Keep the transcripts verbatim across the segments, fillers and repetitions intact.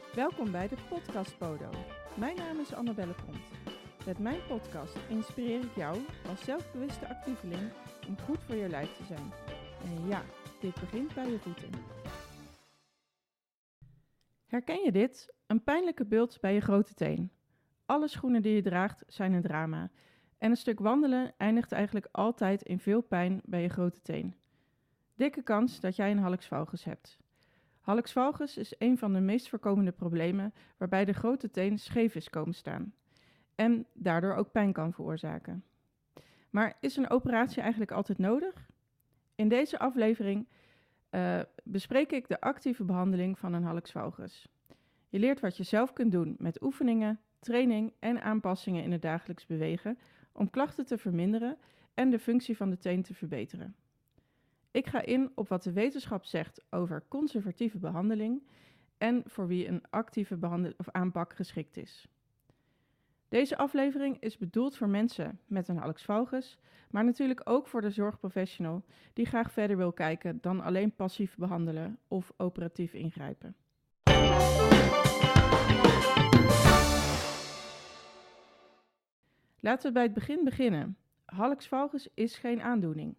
Welkom bij de Podcast Podo. Mijn naam is Annabelle Pont. Met mijn podcast inspireer ik jou als zelfbewuste actieveling om goed voor je lijf te zijn. En ja, dit begint bij je voeten. Herken je dit? Een pijnlijke bult bij je grote teen. Alle schoenen die je draagt zijn een drama. En een stuk wandelen eindigt eigenlijk altijd in veel pijn bij je grote teen. Dikke kans dat jij een hallux valgus hebt. Hallux valgus is een van de meest voorkomende problemen waarbij de grote teen scheef is komen staan en daardoor ook pijn kan veroorzaken. Maar is een operatie eigenlijk altijd nodig? In deze aflevering uh, bespreek ik de actieve behandeling van een hallux valgus. Je leert wat je zelf kunt doen met oefeningen, training en aanpassingen in het dagelijks bewegen om klachten te verminderen en de functie van de teen te verbeteren. Ik ga in op wat de wetenschap zegt over conservatieve behandeling en voor wie een actieve behandel- of aanpak geschikt is. Deze aflevering is bedoeld voor mensen met een hallux valgus, maar natuurlijk ook voor de zorgprofessional die graag verder wil kijken dan alleen passief behandelen of operatief ingrijpen. Laten we bij het begin beginnen. Hallux valgus is geen aandoening.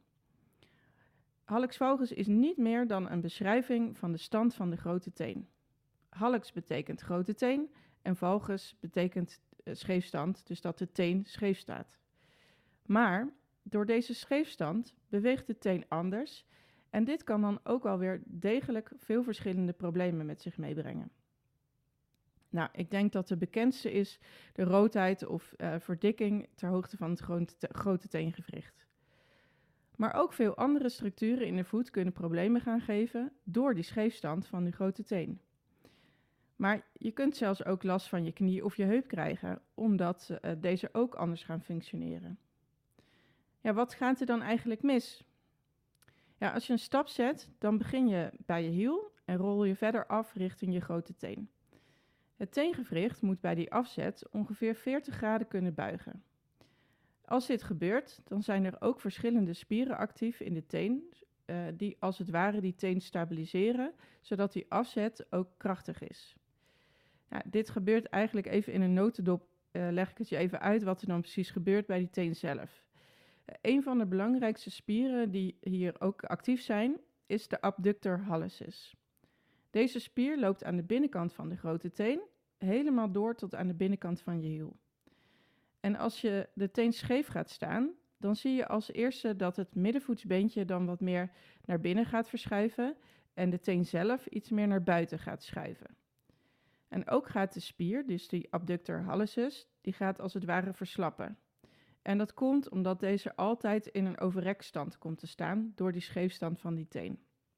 Hallux valgus is niet meer dan een beschrijving van de stand van de grote teen. Hallux betekent grote teen en valgus betekent uh, scheefstand, dus dat de teen scheef staat. Maar door deze scheefstand beweegt de teen anders en dit kan dan ook wel weer degelijk veel verschillende problemen met zich meebrengen. Nou, ik denk dat de bekendste is de roodheid of uh, verdikking ter hoogte van het grote, te- grote teengewricht. Maar ook veel andere structuren in de voet kunnen problemen gaan geven door die scheefstand van de grote teen. Maar je kunt zelfs ook last van je knie of je heup krijgen, omdat uh, deze ook anders gaan functioneren. Ja, wat gaat er dan eigenlijk mis? Ja, als je een stap zet, dan begin je bij je hiel en rol je verder af richting je grote teen. Het teengewricht moet bij die afzet ongeveer veertig graden kunnen buigen. Als dit gebeurt, dan zijn er ook verschillende spieren actief in de teen, uh, die als het ware die teen stabiliseren, zodat die afzet ook krachtig is. Nou, dit gebeurt eigenlijk even in een notendop, uh, leg ik het je even uit wat er dan precies gebeurt bij die teen zelf. Uh, een van de belangrijkste spieren die hier ook actief zijn, is de abductor hallucis. Deze spier loopt aan de binnenkant van de grote teen, helemaal door tot aan de binnenkant van je hiel. En als je de teen scheef gaat staan, dan zie je als eerste dat het middenvoetsbeentje dan wat meer naar binnen gaat verschuiven en de teen zelf iets meer naar buiten gaat schuiven. En ook gaat de spier, dus die abductor hallucis, die gaat als het ware verslappen. En dat komt omdat deze altijd in een overrekstand komt te staan door die scheefstand van die teen.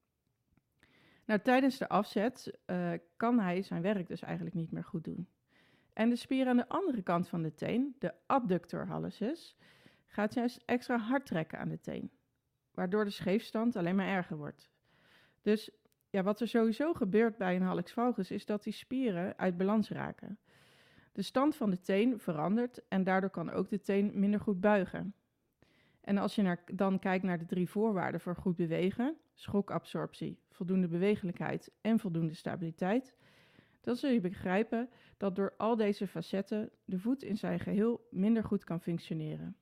Nou, tijdens de afzet uh, kan hij zijn werk dus eigenlijk niet meer goed doen. En de spier aan de andere kant van de teen, de abductor hallucis, gaat juist extra hard trekken aan de teen, waardoor de scheefstand alleen maar erger wordt. Dus ja, wat er sowieso gebeurt bij een hallux valgus is dat die spieren uit balans raken. De stand van de teen verandert en daardoor kan ook de teen minder goed buigen. En als je naar, dan kijkt naar de drie voorwaarden voor goed bewegen, schokabsorptie, voldoende bewegelijkheid en voldoende stabiliteit, dan zul je begrijpen dat door al deze facetten de voet in zijn geheel minder goed kan functioneren.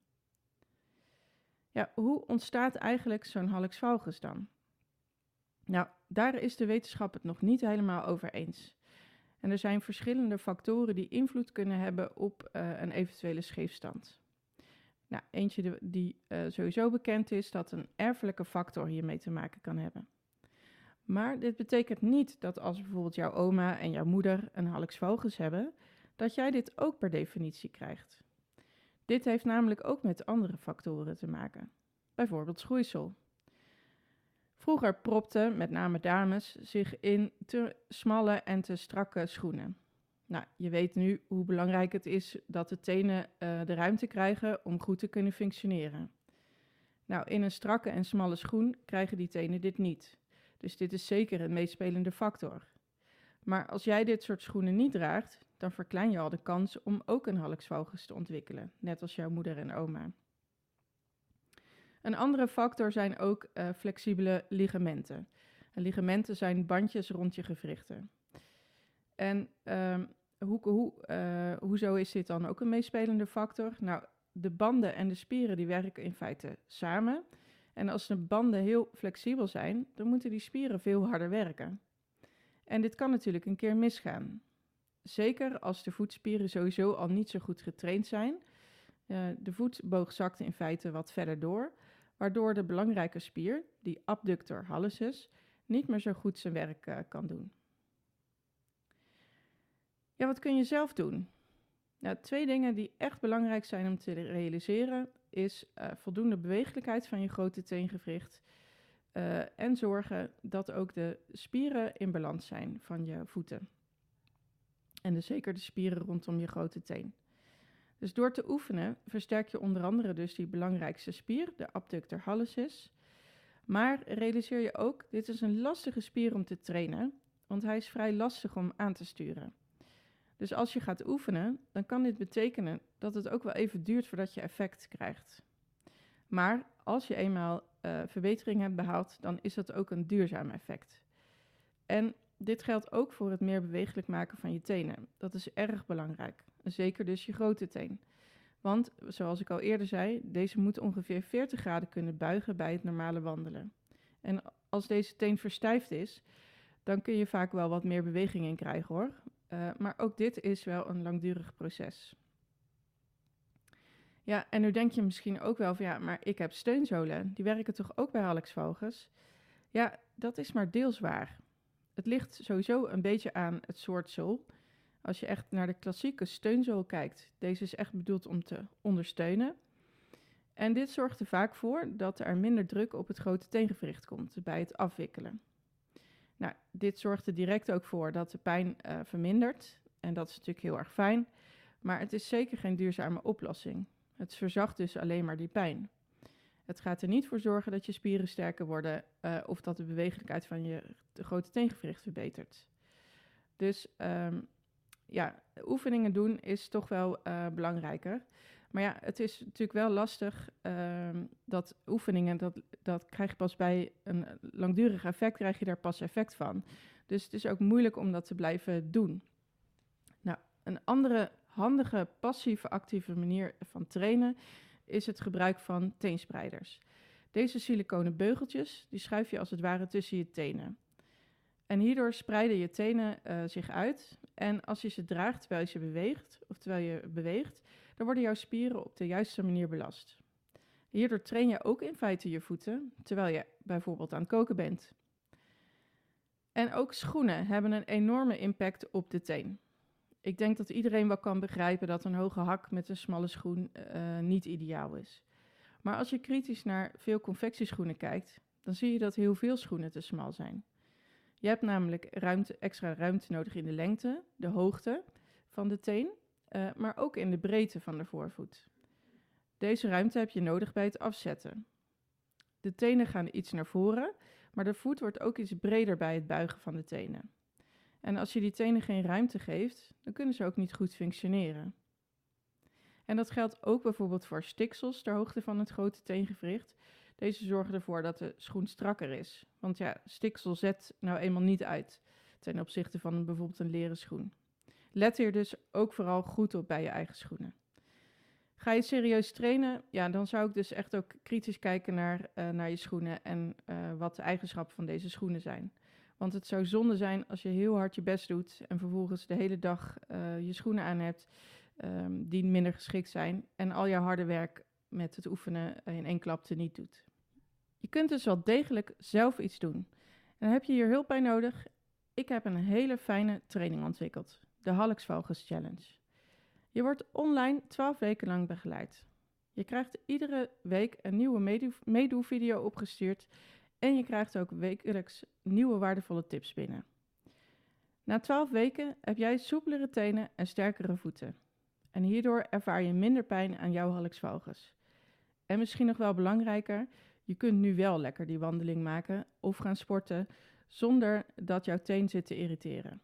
Ja, hoe ontstaat eigenlijk zo'n hallux valgus dan? Nou, daar is de wetenschap het nog niet helemaal over eens. En er zijn verschillende factoren die invloed kunnen hebben op uh, een eventuele scheefstand. Nou, eentje die, die uh, sowieso bekend is, dat een erfelijke factor hiermee te maken kan hebben. Maar dit betekent niet dat als bijvoorbeeld jouw oma en jouw moeder een hallux valgus hebben, dat jij dit ook per definitie krijgt. Dit heeft namelijk ook met andere factoren te maken. Bijvoorbeeld schoeisel. Vroeger propten met name dames zich in te smalle en te strakke schoenen. Nou, je weet nu hoe belangrijk het is dat de tenen uh, de ruimte krijgen om goed te kunnen functioneren. Nou, in een strakke en smalle schoen krijgen die tenen dit niet. Dus dit is zeker een meespelende factor. Maar als jij dit soort schoenen niet draagt, dan verklein je al de kans om ook een hallux valgus te ontwikkelen, net als jouw moeder en oma. Een andere factor zijn ook uh, flexibele ligamenten. En ligamenten zijn bandjes rond je gewrichten. En um, hoe, hoe, uh, hoezo is dit dan ook een meespelende factor? Nou, de banden en de spieren die werken in feite samen. En als de banden heel flexibel zijn, dan moeten die spieren veel harder werken. En dit kan natuurlijk een keer misgaan. Zeker als de voetspieren sowieso al niet zo goed getraind zijn. Uh, de voetboog zakt in feite wat verder door, waardoor de belangrijke spier, die abductor hallucis, niet meer zo goed zijn werk uh, kan doen. Ja, wat kun je zelf doen? Nou, twee dingen die echt belangrijk zijn om te realiseren, is uh, voldoende bewegelijkheid van je grote teengewricht uh, en zorgen dat ook de spieren in balans zijn van je voeten. En dus zeker de spieren rondom je grote teen. Dus door te oefenen versterk je onder andere dus die belangrijkste spier, de abductor hallucis. Maar realiseer je ook, dit is een lastige spier om te trainen, want hij is vrij lastig om aan te sturen. Dus als je gaat oefenen, dan kan dit betekenen dat het ook wel even duurt voordat je effect krijgt. Maar als je eenmaal uh, verbetering hebt behaald, dan is dat ook een duurzaam effect. En dit geldt ook voor het meer bewegelijk maken van je tenen. Dat is erg belangrijk. Zeker dus je grote teen. Want, zoals ik al eerder zei, deze moet ongeveer veertig graden kunnen buigen bij het normale wandelen. En als deze teen verstijfd is, dan kun je vaak wel wat meer beweging in krijgen hoor. Uh, maar ook dit is wel een langdurig proces. Ja, en nu denk je misschien ook wel van ja, maar ik heb steunzolen. Die werken toch ook bij hallux valgus? Ja, dat is maar deels waar. Het ligt sowieso een beetje aan het soort zool. Als je echt naar de klassieke steunzool kijkt, deze is echt bedoeld om te ondersteunen. En dit zorgt er vaak voor dat er minder druk op het grote teengewricht komt bij het afwikkelen. Nou, dit zorgt er direct ook voor dat de pijn uh, vermindert. En dat is natuurlijk heel erg fijn. Maar het is zeker geen duurzame oplossing. Het verzacht dus alleen maar die pijn. Het gaat er niet voor zorgen dat je spieren sterker worden uh, of dat de bewegelijkheid van je de grote teengewricht verbetert. Dus um, ja, oefeningen doen is toch wel uh, belangrijker. Maar ja, het is natuurlijk wel lastig uh, dat oefeningen, dat, dat krijg je pas bij een langdurig effect, krijg je daar pas effect van. Dus het is ook moeilijk om dat te blijven doen. Nou, een andere handige passieve actieve manier van trainen is het gebruik van teenspreiders. Deze siliconen beugeltjes, die schuif je als het ware tussen je tenen. En hierdoor spreiden je tenen uh, zich uit. En als je ze draagt terwijl je ze beweegt, of terwijl je beweegt, dan worden jouw spieren op de juiste manier belast. Hierdoor train je ook in feite je voeten, terwijl je bijvoorbeeld aan het koken bent. En ook schoenen hebben een enorme impact op de teen. Ik denk dat iedereen wel kan begrijpen dat een hoge hak met een smalle schoen uh, niet ideaal is. Maar als je kritisch naar veel confectieschoenen kijkt, dan zie je dat heel veel schoenen te smal zijn. Je hebt namelijk ruimte, extra ruimte nodig in de lengte, de hoogte van de teen, uh, maar ook in de breedte van de voorvoet. Deze ruimte heb je nodig bij het afzetten. De tenen gaan iets naar voren, maar de voet wordt ook iets breder bij het buigen van de tenen. En als je die tenen geen ruimte geeft, dan kunnen ze ook niet goed functioneren. En dat geldt ook bijvoorbeeld voor stiksels ter hoogte van het grote teengewricht. Deze zorgen ervoor dat de schoen strakker is. Want ja, stiksel zet nou eenmaal niet uit ten opzichte van bijvoorbeeld een leren schoen. Let hier dus ook vooral goed op bij je eigen schoenen. Ga je serieus trainen? Ja, dan zou ik dus echt ook kritisch kijken naar, uh, naar je schoenen en uh, wat de eigenschappen van deze schoenen zijn. Want het zou zonde zijn als je heel hard je best doet en vervolgens de hele dag uh, je schoenen aan hebt um, die minder geschikt zijn en al jouw harde werk met het oefenen in één klap teniet doet. Je kunt dus wel degelijk zelf iets doen. En dan heb je hier hulp bij nodig. Ik heb een hele fijne training ontwikkeld, de Hallux Valgus Challenge. Je wordt online twaalf weken lang begeleid. Je krijgt iedere week een nieuwe meedoe- meedoe-video opgestuurd en je krijgt ook wekelijks nieuwe waardevolle tips binnen. Na twaalf weken heb jij soepelere tenen en sterkere voeten. En hierdoor ervaar je minder pijn aan jouw hallux valgus. En misschien nog wel belangrijker, je kunt nu wel lekker die wandeling maken of gaan sporten zonder dat jouw teen zit te irriteren.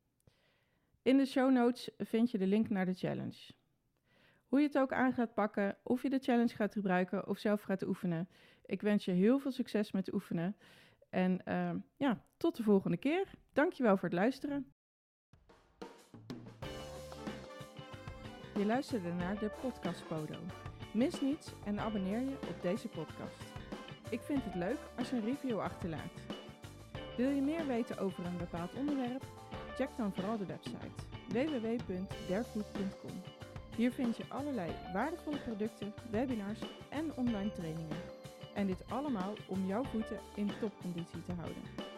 In de show notes vind je de link naar de challenge. Hoe je het ook aan gaat pakken, of je de challenge gaat gebruiken of zelf gaat oefenen. Ik wens je heel veel succes met oefenen. En uh, ja, tot de volgende keer. Dankjewel voor het luisteren. Je luisterde naar de podcast Podo. Mis niets en abonneer je op deze podcast. Ik vind het leuk als je een review achterlaat. Wil je meer weten over een bepaald onderwerp? Check dan vooral de website w w w punt derfood punt com. Hier vind je allerlei waardevolle producten, webinars en online trainingen. En dit allemaal om jouw voeten in topconditie te houden.